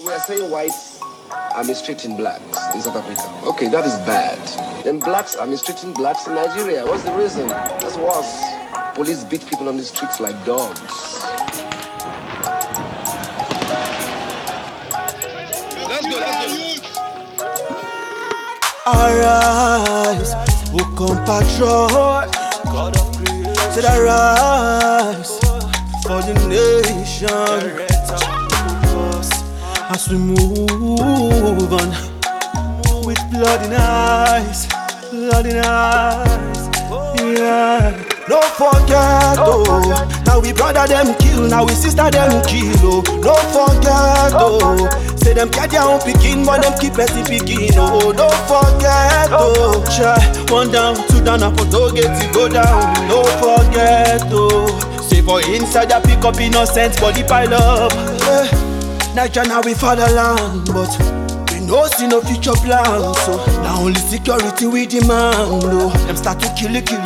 We are saying whites are mistreating blacks in South Africa. Okay, that is bad. Then blacks are mistreating blacks in Nigeria. What's the reason? That's worse. Police beat people on the streets like dogs. Let's go. Arise, O compatriot, God of creation. Said arise for the nation. As we move on with blood in eyes, yeah. Don't forget, oh, now we brother them kill, now we sister them kill, oh. Don't forget, oh, say them get their own picking, but them keep us picking, oh. Don't forget, oh, try one down, two down, and for to get it go down. Don't forget, oh, say for inside I pick up innocent body pile up. Nigeria now we fatherland, but we no see no future plans. So now only security we demand. Oh, them start to kill it.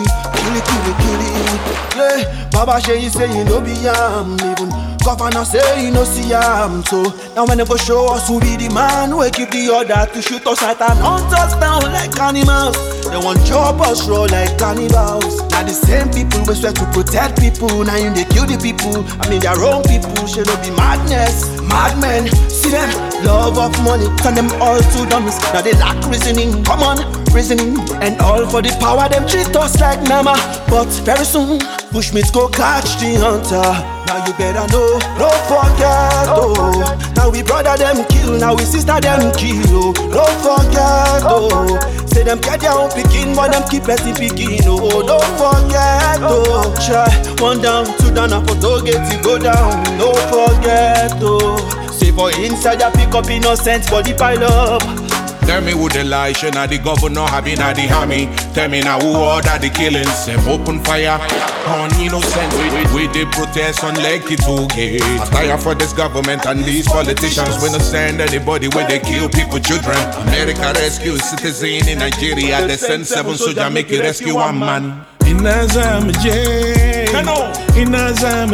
Yeah, Baba say you no be yam. Even governor say you no see yam. So now when they go show us who be the man, we keep the order to shoot us at and hunt us down like animals. They want chop us raw like cannibals. Now the same people we swear to protect people, now they kill the people. I mean their own people should not be madness. Madmen, see them, love of money, turn them all to dummies. Now they lack reasoning, come on, reasoning. And all for the power, them treat us like Nama. But very soon, bushmeats go catch the hunter. Now you better know, don't forget, oh. Now we brother them kill, now we sister them kill, oh. Don't forget, oh. Say them get their own picking, but them keep us picking, oh. Don't forget, oh. Try one down, two down, and for to get it go down. Don't forget, oh. Say for inside I pick up innocent body pile up. Tell me who the lie, should not the governor having at the army. Tell me now who order the killings. Them open fire on innocent. We the protest on Lekki Toge. I tire for this government and these politicians. We not send anybody when they kill people, children. America rescue citizen in Nigeria. They send 7 soldiers, make it rescue one man. Inazama J, Inazama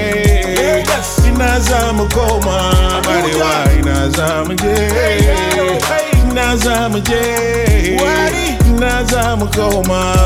J, Inazama Koma, Mariwa, Inazama J, Inazama J, Inazama Koma,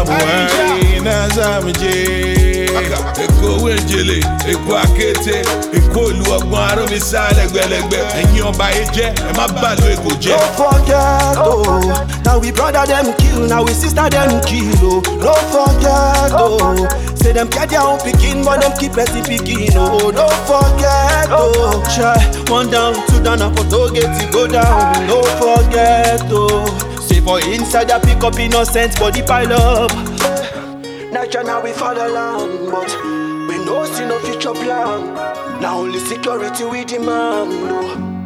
Inazama J. Eko wenjele, eko akete, eko luagbaro mi sale gbelegbe. Ẹ̀yin ọba eje, ẹ má balo eko je. Don't forget, oh, now we brother them kill, now we sister them kill, oh. Don't forget, oh, say them get their own picking, but them keep us picking, oh. Don't forget, oh, try one down, two down, and for to get it go down. Don't forget, oh, say for inside I pick up innocent body pile up. Nigeria now we fatherland, but we no see no future plan. Now only security we demand, oh.